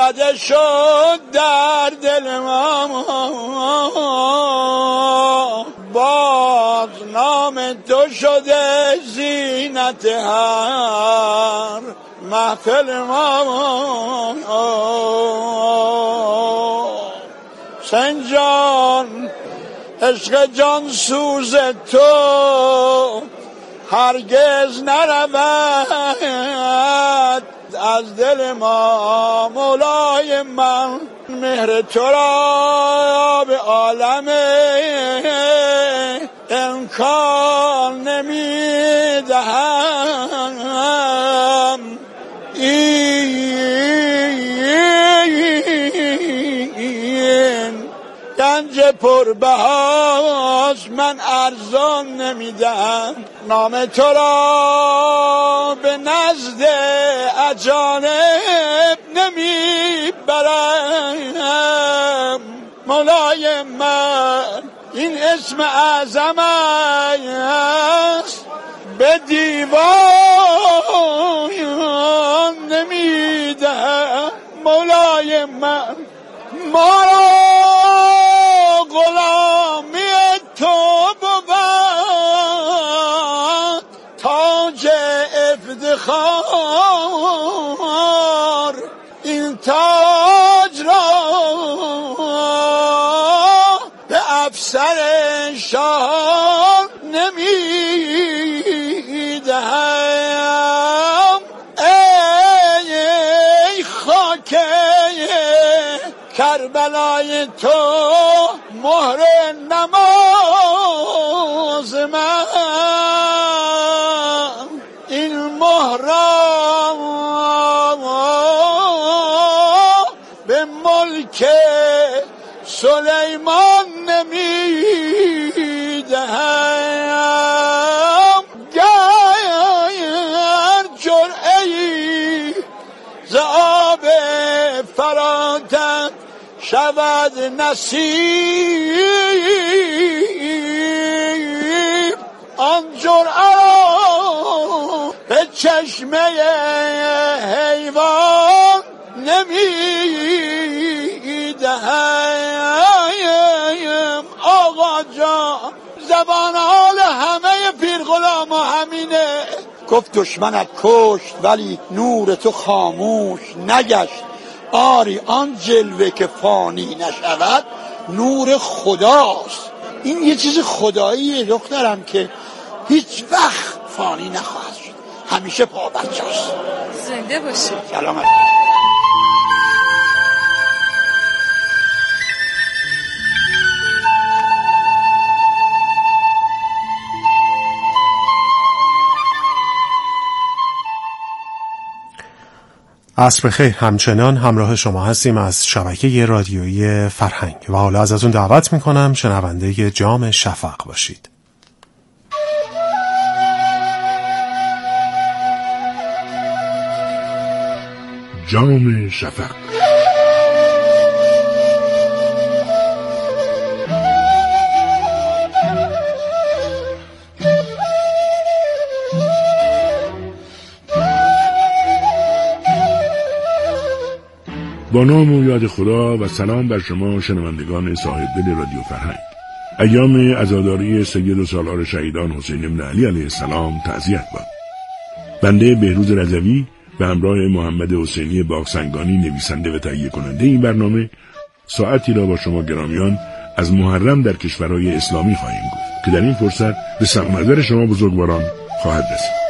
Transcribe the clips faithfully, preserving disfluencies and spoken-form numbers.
زده شد در دل ما، باز نام تو شده زینت هر محفل ما. سنجان عشق جان سوز تو هرگز نرود از دل ما. مولای من مهر تو را به عالم امکان نمیدهم، این گنج پربهاست من ارزان نمیدم. نام تو را به نزد اجانب نمیبرم. مولای من این اسم اعظم است به دیوان نمیدم. مولای من ما را غلامی تو بود تاج افتخار، این تاج را به افسر شاه نمیدهم. ای خاک کربلای تو مهر نماز من، این مهر به ملک سلیمان نمیدهم. گر جرعه‌ای ز آب فراتم شود نصیب، آن جرعه را به چشمه حیوان نمیدهم. آقا جان زبان حال همه پیر غلام همینه. گفت دشمنت کشت ولی نور تو خاموش نگشت، آری آن جلوه که فانی نشود نور خداست. این یه چیز خداییه دخترم که هیچ وقت فانی نخواهد شد، همیشه پابرجاست. زنده باشی. سلامت. عصر بخیر. همچنان همراه شما هستیم از شبکه رادیویی فرهنگ و حالا ازتون دعوت میکنم شنونده جام شفق باشید. جام شفق. با نام و یاد خدا و سلام بر شما شنوندگان صاحب دل رادیو فرهنگ. ایام عزاداری سید و سالار شهیدان حسین بن علی علیه السلام تعزیت باد. بنده بهروز رضوی به همراه محمد حسینی باغسنگانی نویسنده و تهیه کننده این برنامه ساعتی را با شما گرامیان از محرم در کشورهای اسلامی خواهیم گفت که در این فرصت به سمع نظر شما بزرگواران خواهد رسید.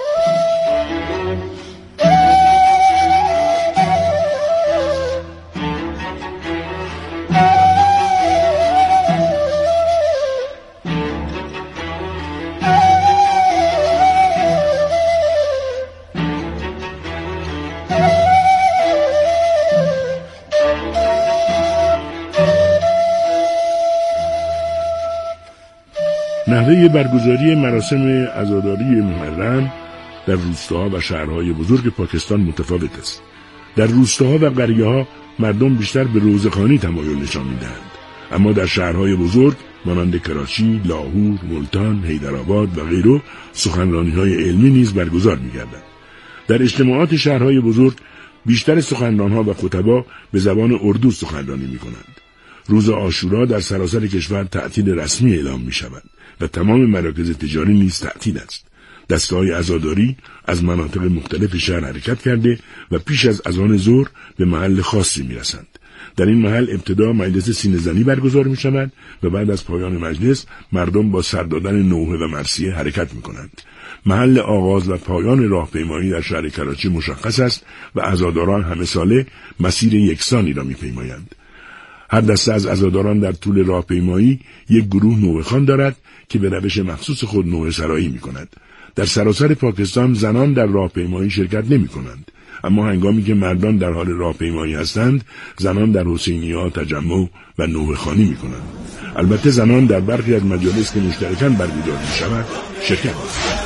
نحوه برگزاری مراسم عزاداری محرم در روستاها و شهرهای بزرگ پاکستان متفاوت است. در روستاها و قریه‌ها مردم بیشتر به روزخوانی تمایل نشان می‌دهند، اما در شهرهای بزرگ مانند کراچی، لاهور، ملتان، حیدرآباد و غیره سخنرانی‌های علمی نیز برگزار می‌گردند. در اجتماعات شهرهای بزرگ بیشتر سخنرانها و خطبا به زبان اردو سخنرانی می کنند. روز عاشورا در سراسر کشور تعطیل رسمی اعلام می شود و تمام مراکز تجاری نیز تعطیل است. دسته‌های عزاداری از مناطق مختلف شهر حرکت کرده و پیش از اذان ظهر به محل خاصی می رسند. در این محل ابتدا مجلس سینه‌زنی برگزار می شود و بعد از پایان مجلس مردم با سر دادن نوحه و مرثیه حرکت می کنند. محل آغاز و پایان راهپیمایی در شهر کراچی مشخص است و عزاداران همه ساله مسیر یکسانی را می پیمایند. هر دسته از عزاداران در طول راهپیمایی یک گروه نوحه خوان دارد که به روش مخصوص خود نوحه سرایی می کند. در سراسر پاکستان زنان در راهپیمایی شرکت نمی کنند، اما هنگامی که مردان در حال راهپیمایی هستند، زنان در حسینیه‌ها تجمع و نوحه خوانی می کنند. البته زنان در برخی از مجالس که مشترکاً برگزار می شود شرکت می کنند.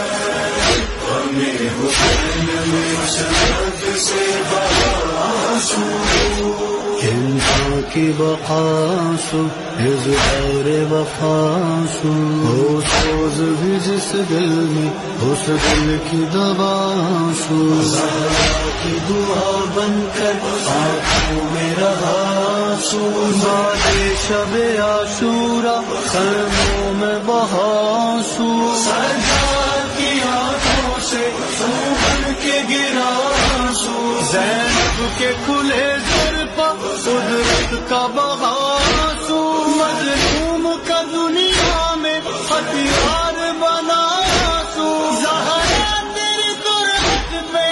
की बखासु इज़हार वफासु हो सोज भी जिस दिल में उस दिल की दवासु की दुआ बनकर आँखों में रहासु बादे शबे आशूरा खैमों में बहासु सरदार की आँखों से सूबन के गिरासु ज़ैनब के खुले कुदरत का बहासु मजलूम का दुनिया में हथियार बनासु ज़हरा तेरी कुदरत पे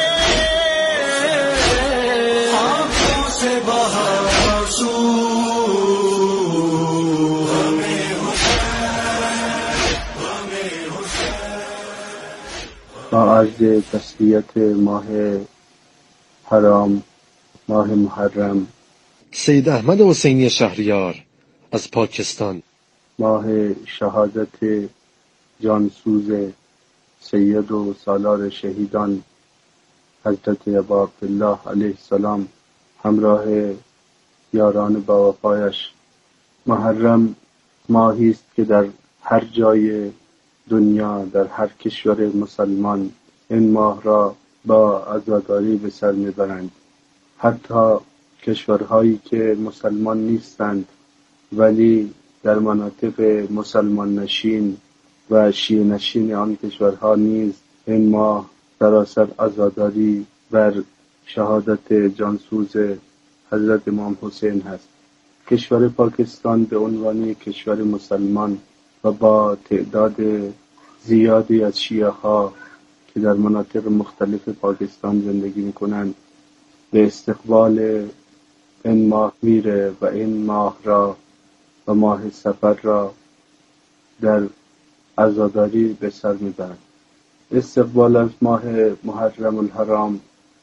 आँखों से बहासु با عرض تسلیت ماه حرام ماه محرم سید احمد حسینی شهریار از پاکستان، ماه شهادت جانسوز سید و سالار شهیدان حضرت ابا عبدالله علیه السلام همراه یاران با وفایش. محرم ماهی است که در هر جای دنیا، در هر کشور مسلمان این ماه را با عزاداری به سر میبرند. حتی کشورهایی که مسلمان نیستند ولی در مناطق مسلمان نشین و شیعه نشین آن کشورها نیز این ماه سراسر عزاداری بر شهادت جانسوز حضرت امام حسین هست. کشور پاکستان به عنوان کشور مسلمان و با تعداد زیادی از شیعه ها که در مناطق مختلف پاکستان زندگی میکنند به استقبال این ماه میره و این ماه را و ماه سفر را در عزاداری به سر میبرند. استقبال از ماه محرم الحرام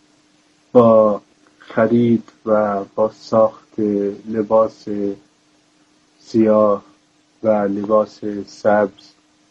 با خرید و با ساخت لباس سیاه و لباس سبز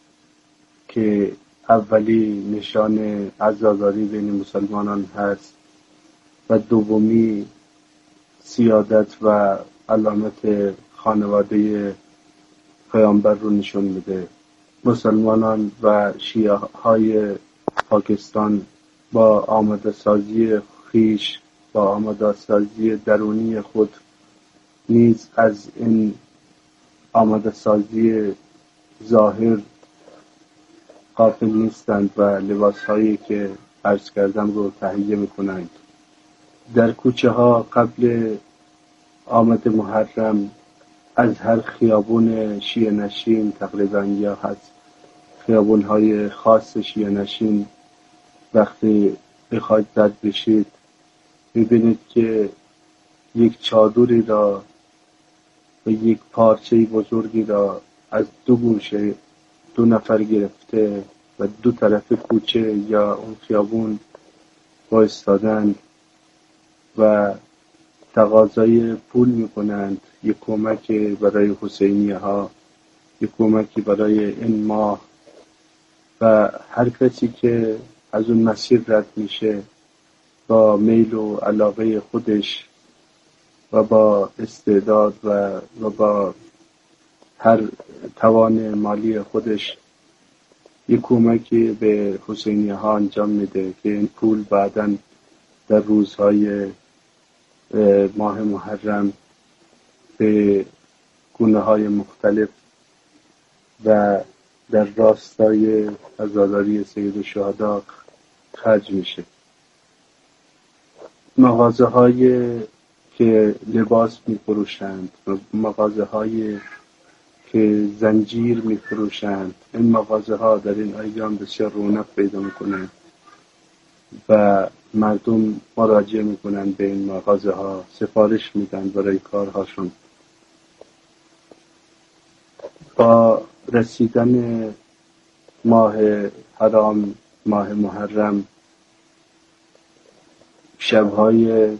که اولی نشان عزاداری بین مسلمانان هست و دومی سیادت و علامت خانواده پیامبر رو نشون میده. مسلمانان و شیعه های پاکستان با آماده سازی خیش، با آماده سازی درونی خود نیز از این آماده سازی ظاهر غافل نیستند و لباس هایی که عرض کردم رو تهیه میکنند. در کوچه ها قبل آمد محرم از هر خیابون شیعه نشین تقریبا یا هست خیابون های خاص شیعه نشین وقتی بخواید رد بشید میبینید که یک چادری را و یک پارچه بزرگی را از دو گوشه دو نفر گرفته و دو طرف کوچه یا اون خیابون بایستادند و تقاضای پول میکنند، یک کمک برای حسینیه ها، یک کمکی برای این ماه و هر کسی که از اون مسیر رد میشه با میل و علاقه خودش و با استعداد و, و با هر توان مالی خودش یک کمکی به حسینیه ها انجام میده که این پول بعداً در روزهای ماه محرم به گونه های مختلف و در راستای عزاداری سید الشهدا خرج میشه. مغازه های که لباس میفروشند، مغازه های که زنجیر میفروشند، این مغازه ها در این ایام بسیار رونق پیدا میکنند و مردم مراجعه میکنند به این مغازه ها، سفارش میدن برای کارهاشون. با رسیدن ماه حرام، ماه محرم، شبهای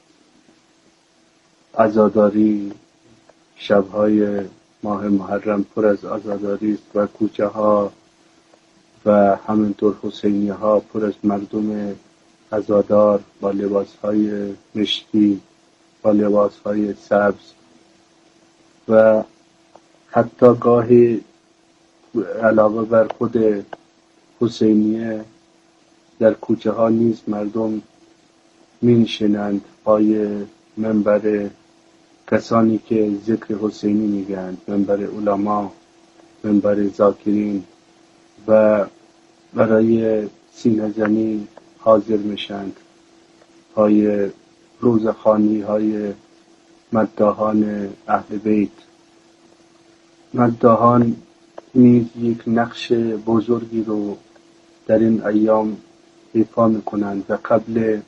عزاداری، شبهای ماه محرم پر از عزاداری است و کوچه ها و همینطور حسینیه ها پر از مردم عزادار با لباس های مشکی، با لباس های سبز و حتی گاهی علاوه بر خود حسینیه در کوچه ها نیز مردم می نشینند پای منبر کسانی که ذکر حسینی میگند، منبر علما، منبر ذاکرین، و برای سینه زنی حاضر میشند پای روزخوانی های مداحان اهل بیت. مداحان نیز یک نقش بزرگی رو در این ایام ایفا میکنند و قبل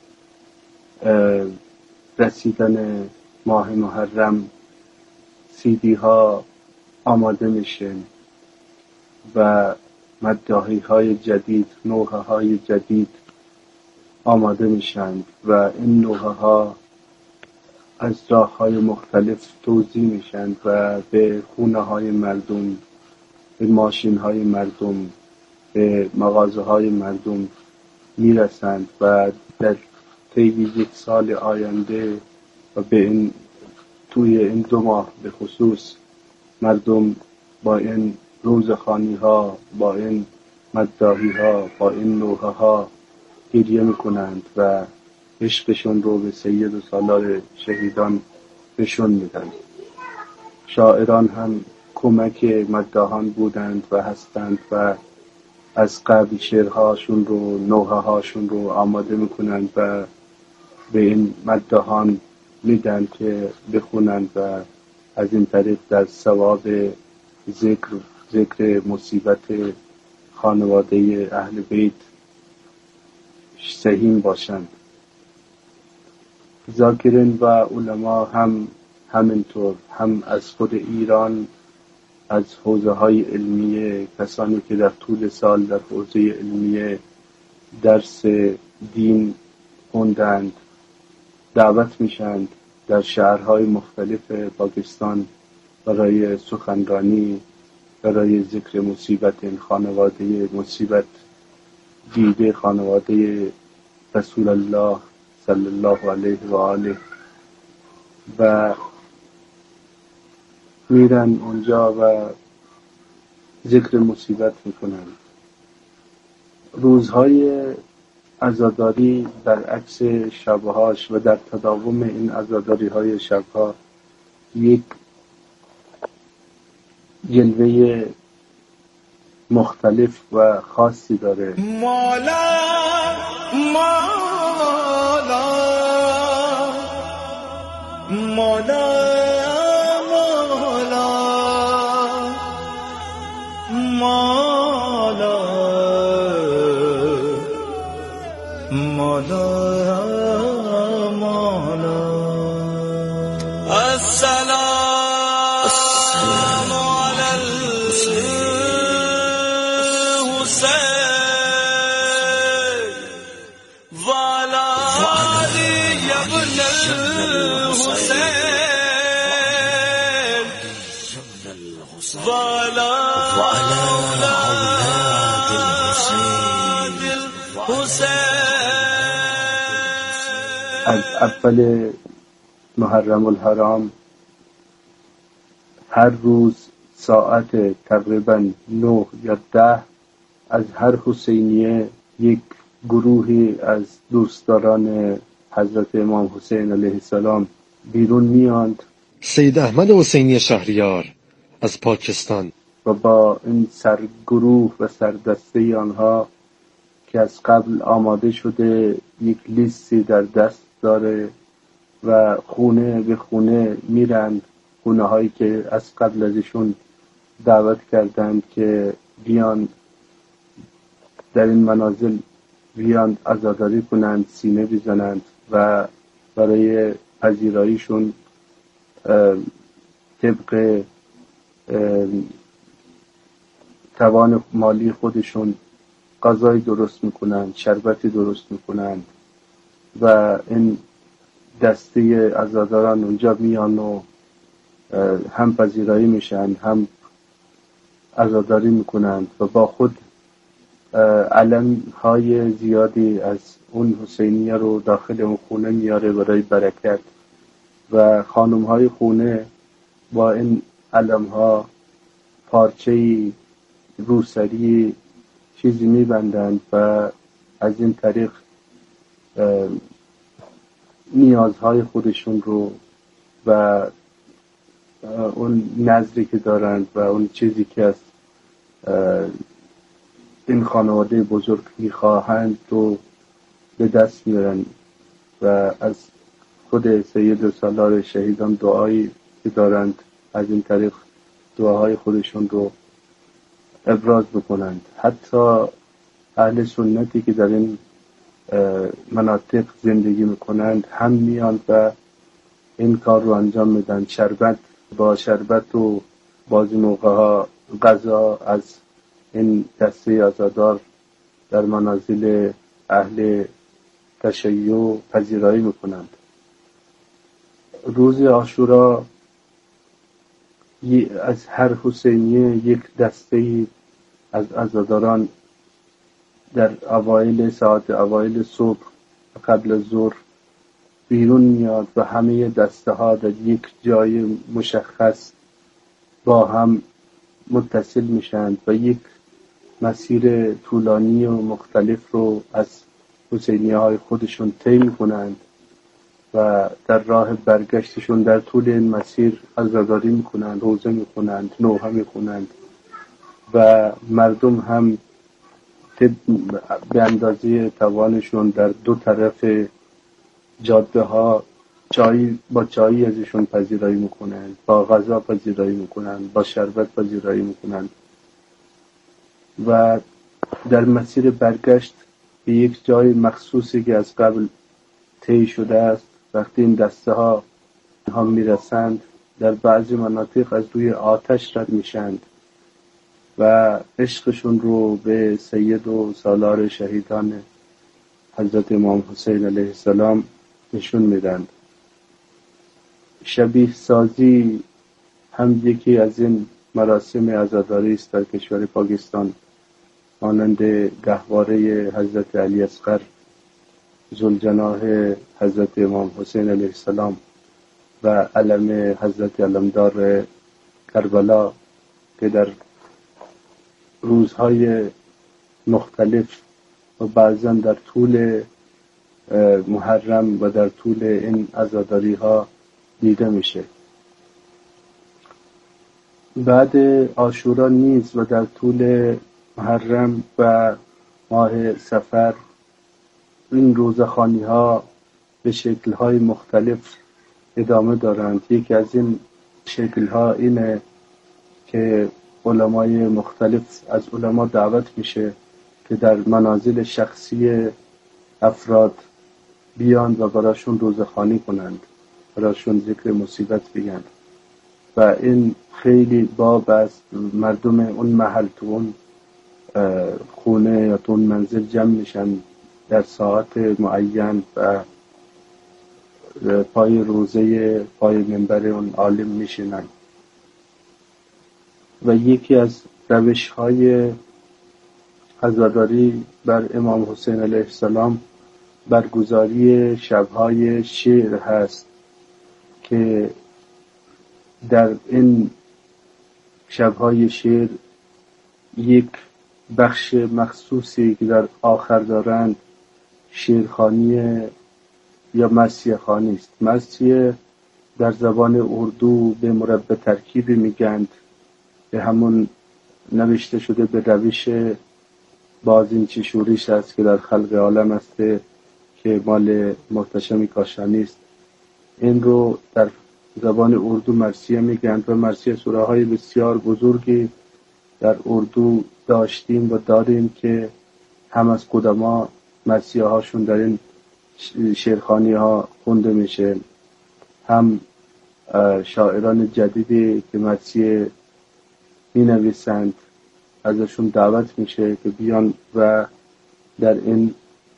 رسیدن ماه محرم سیدی ها آماده میشه و مداحی های جدید، نوحه های جدید آماده میشند و این نوحه ها از راه های مختلف توزیع میشند و به خونه های مردم، به ماشین های مردم، به مغازه های مردم میرسند و در طی یک سال آینده و به این توی این دو ماه به خصوص مردم با این روزخوانی ها، با این مداحی ها، با این نوحه ها گریه میکنند و عشقشون رو به سید و سالار شهیدان نشون میدن. شاعران هم کمک مداحان بودند و هستند و از قبل شعرهاشون رو، نوحه هاشون رو آماده میکنند و به این مداحان میدن که بخونند و از این طریق در ثواب ذکر ذکر مصیبت خانواده اهل بیت سهیم باشند. ذاکرین و علما هم همینطور، هم از خود ایران، از حوزه های علمیه، کسانی که در طول سال در حوزه علمیه درس دین خوندند دعوت میشند در شهرهای مختلف پاکستان برای سخنرانی، برای ذکر مصیبت این خانواده، مصیبت دیده خانواده رسول الله صلی الله علیه و آله، و میرن اونجا و ذکر مصیبت میکنن. روزهای عزاداری برعکس شبهاش و در تداوم این عزاداری های شبها یک جلوه مختلف و خاصی داره. مولا مولا مولا مولا مولا مولا السلام على الحسين وعلى علي ابن الحسين وعلى از اول محرم الحرام هر روز ساعت تقریبا نه یا ده از هر حسینیه یک گروهی از دوستداران حضرت امام حسین علیه السلام بیرون میاند. سید احمد حسینی شهریار از پاکستان و با این سرگروه و سردسته آنها که از قبل آماده شده یک لیستی در دست داره و خونه به خونه میرند، خونه هایی که از قبل ازشون دعوت کردند که بیان در این منازل بیان عزاداری کنند، سینه بزنند و برای پذیراییشون طبق توان مالی خودشون غذای درست میکنند، شربتی درست میکنند و این دسته عزاداران اونجا میان و هم پذیرایی میشن هم عزاداری میکنند و با خود علم های زیادی از اون حسینیه رو داخل اون خونه میاره برای برکت و خانم های خونه با این علم ها پارچه‌ای روسری چیزی میبندند و از این طریق نیازهای خودشون رو و اون نظری که دارند و اون چیزی که از این خانواده بزرگ میخواهند رو به دست میارن و از خود سید سالار شهیدان دعایی که دارند از این طریق دعاهای خودشون رو ابراز بکنند. حتی اهل سنتی که در این مناطق زندگی میکنند هم میان و این کار رو انجام میدن. شربت با شربت و بعضی موقع ها غذا از این دسته عزادار در منازل اهل تشیع پذیرایی میکنند. روز عاشورا از هر حسینیه یک دسته از عزاداران در اوایل ساعت اوایل صبح قبل از ظهر بیرون میاد و همه دسته ها در یک جای مشخص با هم متصل میشند و یک مسیر طولانی و مختلف رو از حسینیه های خودشون طی میکنند و در راه برگشتشون در طول این مسیر عزاداری میکنند، روزه میکنند، نوحه میکنند و مردم هم به اندازه توانشون در دو طرف جاده ها چای با چای ازشون پذیرایی میکنند، با غذا پذیرایی میکنند، با شربت پذیرایی میکنند و در مسیر برگشت به یک جای مخصوصی که از قبل طی شده است وقتی این دسته ها هم میرسند در بعضی مناطق از روی آتش رد میشند و عشقشون رو به سید و سالار شهیدان حضرت امام حسین علیه السلام نشون میدن. شبیه سازی هم یکی از این مراسم عزاداری است در کشور پاکستان، مانند گهواره حضرت علی اصغر ذوالجناح حضرت امام حسین علیه السلام و علم حضرت علمدار کربلا که در روزهای مختلف و بعضا در طول محرم و در طول این عزاداری ها دیده میشه. بعد عاشورا نیز و در طول محرم و ماه صفر این روزخوانی ها به شکل های مختلف ادامه دارند. یکی از این شکل ها اینه که علمای مختلف از علما دعوت میشه که در منازل شخصی افراد بیان و براشون روزخوانی کنند، براشون ذکر مصیبت بگن و این خیلی باب است. مردم اون محل تو اون خونه یا تو اون منزل جمع میشن در ساعت معین و پای روزه پای منبر اون عالم میشینن و یکی از روش های عزاداری بر امام حسین علیه السلام برگزاری شبهای شعر هست که در این شبهای شعر یک بخش مخصوصی که در آخر دارند شعرخوانی یا مرثیه خوانی است. مرثیه در زبان اردو به مربع ترکیبی میگند به همون نوشته شده به روش بازینچی شوریش است که در خلق عالم است که مال محتشم کاشانی است. این رو در زبان اردو مرثیه میگند و مرثیه سوره های بسیار بزرگی در اردو داشتیم و داریم که هم از قدما مرثیه هاشون در این شعرخوانی ها خونده میشه، هم شاعران جدیدی که مرثیه می نویسند ازشون دعوت میشه که بیان و در این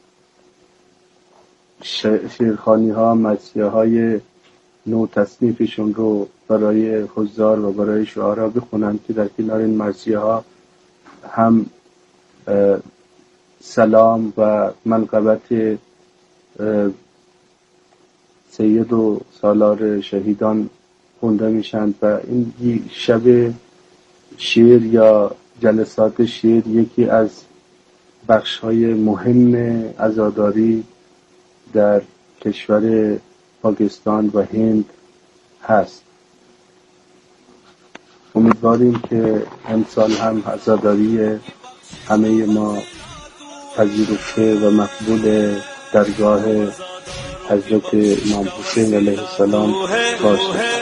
شعرخوانی ها مرثیه های نو تصنیفشون رو برای حضار و برای شعرا بخونند که در کنار این مرثیه ها هم سلام و منقبت سید و سالار شهیدان خونده میشند و این شب شعر یا جلسات شعر یکی از بخش های مهم عزاداری در کشور پاکستان و هند هست. امیدواریم که امسال هم عزاداری همه ما پذیرفته و مقبول درگاه حضرت امام حسین علیه السلام باشه.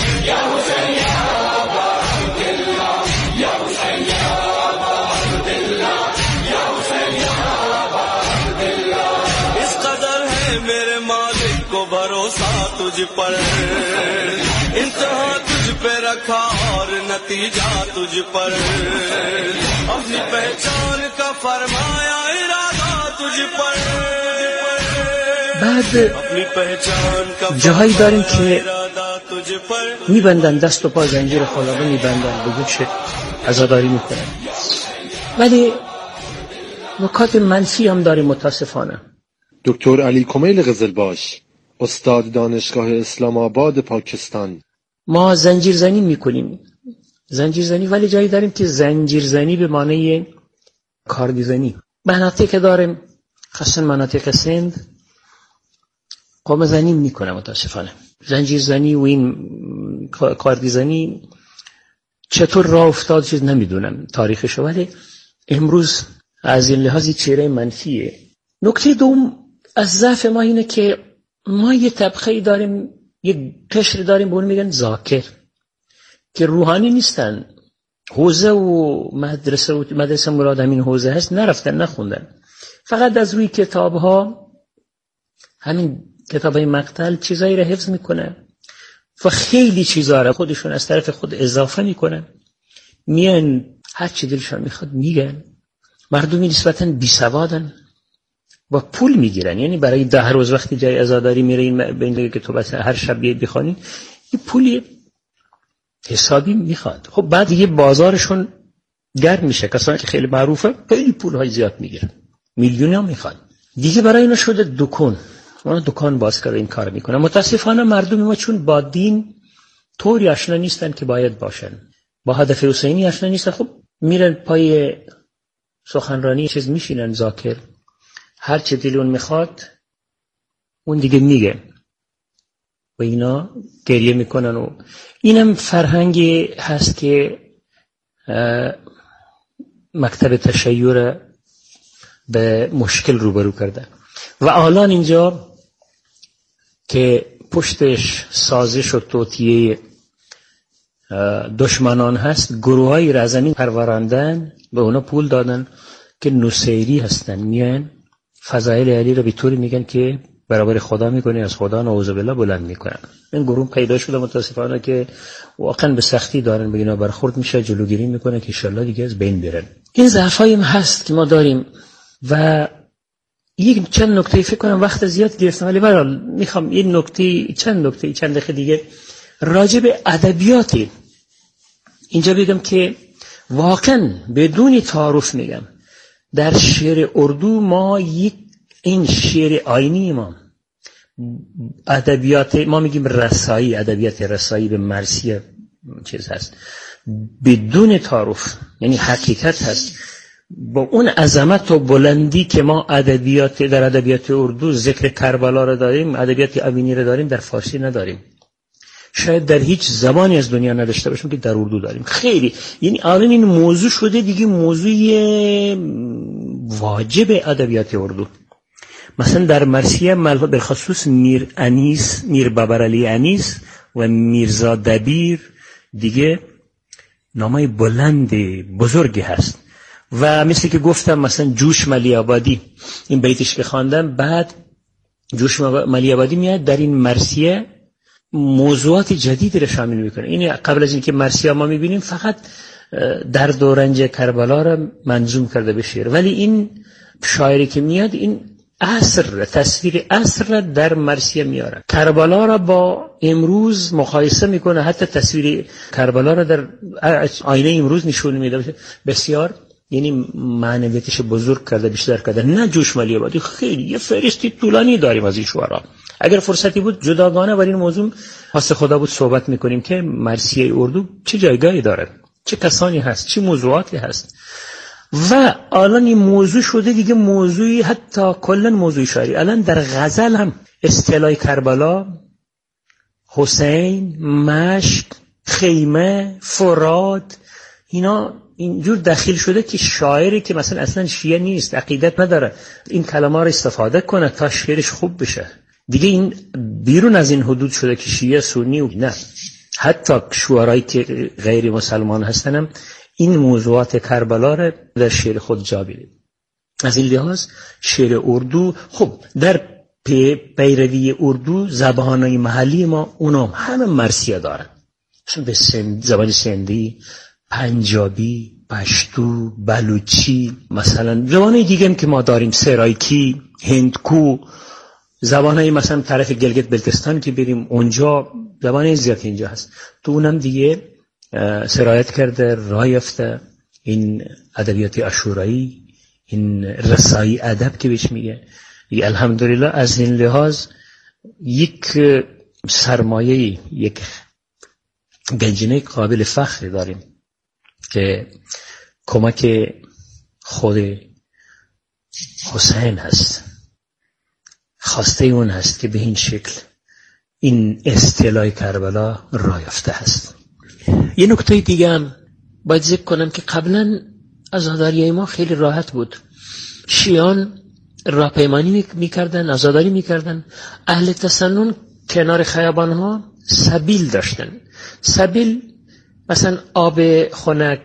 भरोसा तुझ पर इंतहा तुझ पे रखा और नतीजा तुझ पर अपनी पहचान का फरमाया इरादा तुझ पर بعد جاهایی داریم که میبندن دست و پا زنجیر خالقه میبندن بگو چه عزاداری میکنن، ولی نکات منفی هم داریم متاسفانه. دکتر علی کمیل قزلباش، استاد دانشگاه اسلام آباد پاکستان: ما زنجیرزنی میکنیم، زنجیرزنی، ولی جایی داریم که زنجیرزنی به معنی کاردیزنی. مناطق که داریم خاصا مناطق سند قوم زنی میکنه متاسفانه. زنجیرزنی و این کاردیزنی چطور راه افتاد چیز نمیدونم تاریخشو، ولی امروز از این لحاظی چهره منفیه. نکته دوم از ضعف ما اینه که ما یه طبقه داریم، یه قشر داریم به اون میگن ذاکر، که روحانی نیستن، حوزه و مدرسه و مدرسه مراد همین حوزه هست، نرفتن نخوندن، فقط از روی کتاب ها همین کتاب های مقتل چیزایی را حفظ میکنن و خیلی چیزا را خودشون از طرف خود اضافه میکنن، میان هر چی دلشان میخواد میگن. مردمی نسبتاً بی سوادن و پول میگیرن، یعنی برای ده روز وقتی جای عزاداری میره این بین که تو بس هر شب بخونی این پولی حسابی میخواد. خب بعد یه بازارشون گرم میشه، کسانی که خیلی معروفه خیلی پول های زیاد میگیرن، میلیون ها میخواد دیگه. برای اینا شده دکان، اونا دکان باز کرده این کار میکنن. متاسفانه مردم ما چون با دین طوری آشنا نیستن که باید باشن، با هدف حسینی آشنا نیستن، خب میرن پای سخنرانی چیز میشینن ذاکر، هر چه دلون میخواد اون دیگه میگه و اینا گریه میکنن. و اینم فرهنگی هست که مکتب تشیع به مشکل روبرو کرده. و الان اینجا که پشتش سازش و توطیه دشمنان هست، گروهایی را از این پروراندن، به اونا پول دادن که نصیری هستن، میان فضائل علی را به طوری میگن که برابر خدا میکنه، از خدا نعوذ بالله بلند میکنن. این گروه پیدا شده متاسفانه که واقعا به سختی دارن به اینا برخورد میشه، جلوگیری میکنه که ان شاء الله دیگه از بین برن. این ضعفایی هست که ما داریم. و یک چند نکته فکر کنم وقت زیاد گرفتم، ولی برای میخوام این نکته چند نکته چند دقیقه دیگه راجع به ادبیات اینجا بگم که واقعا بدون تعارف میگم در شعر اردو ما یک این شعر آینی ما ادبیات ما میگیم رسایی، ادبیات رسایی به مرثیه چیز هست بدون تعارف، یعنی حقیقت هست. با اون عظمت و بلندی که ما ادبیات در ادبیات اردو ذکر کربلا رو داریم، ادبیات امینی رو داریم، در فارسی نداریم. شاید در هیچ زبانی از دنیا نداشته باشیم که در اردو داریم. خیلی یعنی الان این موضوع شده دیگه موضوع واجب ادبیات اردو. مثلا در مرثیه به خصوص میر انیس، میر بابرعلی انیس و میرزا دبیر دیگه نامای بلند بزرگی هست. و مثل که گفتم مثلا جوش ملی آبادی، این بیتش که خواندم، بعد جوش ملی آبادی میاد در این مرثیه موضوعات جدیدی رو شامل میکنه. این قبل از اینکه مرثیه ما میبینیم فقط درد و رنج کربلا رو منظوم کرده به شعر، ولی این شاعری که میاد این عصر تصویر عصر در مرثیه میاره، کربلا را با امروز مقایسه میکنه، حتی تصویر کربلا را در آینه امروز نشون میده. بسیار یعنی معنویتش بزرگ کرده، بیشتر کرده. نه جوش ملی آبادی خیلی یه فهرستی طولانی داریم از این شعرا. اگر فرصتی بود جداگانه بر این موضوع واسه خدا بود صحبت میکنیم که مرثیه اردو چه جایگاهی داره، چه کسانی هست، چه موضوعاتی هست. و الان این موضوع شده دیگه موضوعی، حتی کلا موضوع شاعری. الان در غزل هم اصطلاح کربلا، حسین، مشک، خیمه، فرات، اینا اینجور داخل شده که شاعری که مثلا اصلا شیعه نیست، عقیدت نداره، این کلمات رو استفاده کنه تا شعرش خوب بشه. دیگه این بیرون از این حدود شده که شیعه سنی و نه، حتی شعرایی که غیر مسلمان هستن این موضوعات کربلا را در شعر خود جا بیاره. از این لحاظ شعر اردو، خب در پی پیروی اردو زبانهای محلی ما اونام همه مرثیه دارن، مثلا به سند، زبان سندی، پنجابی، پشتو، بلوچی، مثلا زبانهای دیگه هم که ما داریم، سرایکی، هندکو، زبانهای مثلا طرف گلگت بلتستان که بریم اونجا زبانهای زیاد اینجا هست. تو اونم دیگه سرایت کرده، راه یافته این ادبیات عاشورایی، این رسایی ادب که بهش میگه. الحمدلله از این لحاظ یک سرمایه، یک گنجینه قابل فخر داریم که کمک خود حسین هست، خواسته اون هست که به این شکل این اصطلاح کربلا راه یافته هست. یه نکته دیگه هم باید ذکر کنم که قبلا عزاداری ما خیلی راحت بود. شیعان راهپیمانی میکردن، عزاداری میکردن. اهل تسنن کنار خیابان ها سبیل داشتن. سبیل مثلا آب خنک،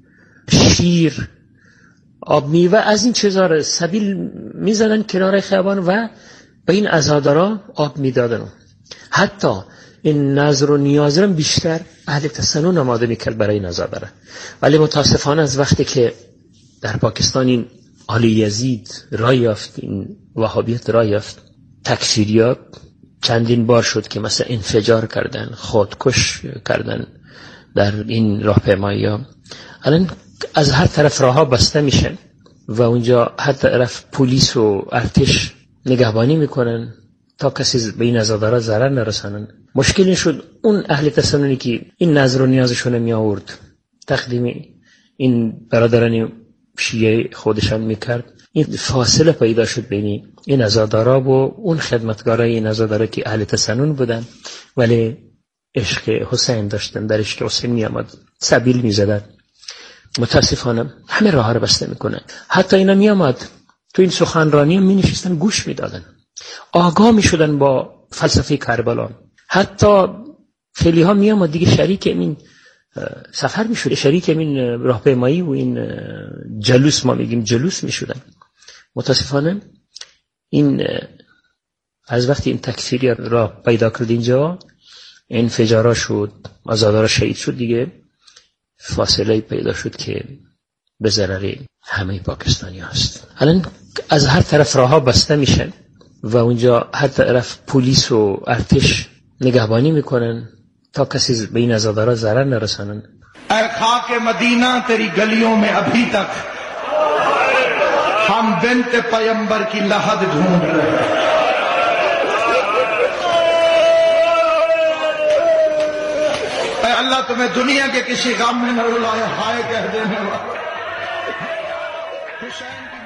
شیر، آب میوه، از این چیزا رو سبیل میزدن کنار خیابان و به این عزادارا آب میدادن. حتی این نظر و نیاز رو بیشتر اهل تسنن آماده میکرد برای این عزاداره. ولی متاسفانه از وقتی که در پاکستان این آل یزید راه یافت، این وهابیت راه یافت، تکفیریا چندین بار شد که مثلا انفجار کردن، خودکش کردن در این راهپیمایی‌ها. الان از هر طرف راه‌ها بسته میشن و اونجا هر طرف پلیس و ارتش نگهبانی میکنن تا کسی به این عزادارا ضرر نرسانن. مشکل شد اون اهل تسننی که این نظر و نیازشون می آورد تقدیم این برادران شیعه خودشان میکرد، این فاصله پیدا شد بین این عزادارا و اون خدمتگارای این عزادارا که اهل تسنن بودن ولی عشق حسین داشتن، در عشق حسین می آمد، سبیل می زدن. متاسفانه همه راه رو بسته میکنن. حتی اینا می آمد تو این سخنرانی هم می نشستن گوش می دادن، آگاه می شدن با فلسفه کربلا. حتی خیلی ها می آمد دیگه شریک این سفر می شده، شریک این راهپیمایی و این جلوس، ما میگیم جلوس می شدن. متاسفانه این از وقتی این تکفیری را پیدا کرد اینجا، انفجارا شد، عزادارا شهید شد، دیگه فاصله پیدا شد که به ضرر همه پاکستانی هست. الان از هر طرف راه ها بسته میشن و اونجا هر طرف پلیس و ارتش نگهبانی میکنن تا کسی به این عزادارا ضرر نرسانن. اے خاک مدینہ تیری گلیوں میں ابھی تک ہم بنت پیمبر کی لحد ڈھونڈ رہے ہیں. اے اللہ تمہیں دنیا کے کسی غم میں نہ رلائے، ہائے کہہ دینے والا. हुसैन की